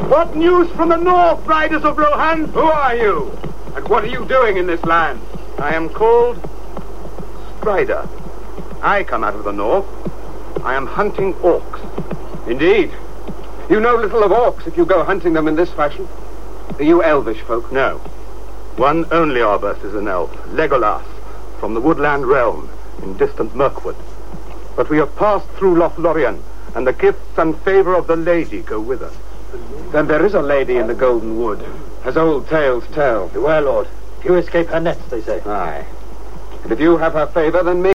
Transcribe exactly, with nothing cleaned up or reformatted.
What news from the north, riders of Rohan? Who are you? And what are you doing in this land? I am called Strider. I come out of the north. I am hunting orcs. Indeed. You know little of orcs if you go hunting them in this fashion. Are you elvish folk? No. One only of us is an elf, Legolas, from the woodland realm in distant Mirkwood. But we have passed through Lothlorien, and the gifts and favor of the lady go with us. Then there is a lady in the Golden Wood, as old tales tell. Beware, Lord. Few escape her nets, they say. Aye. And if you have her favor, then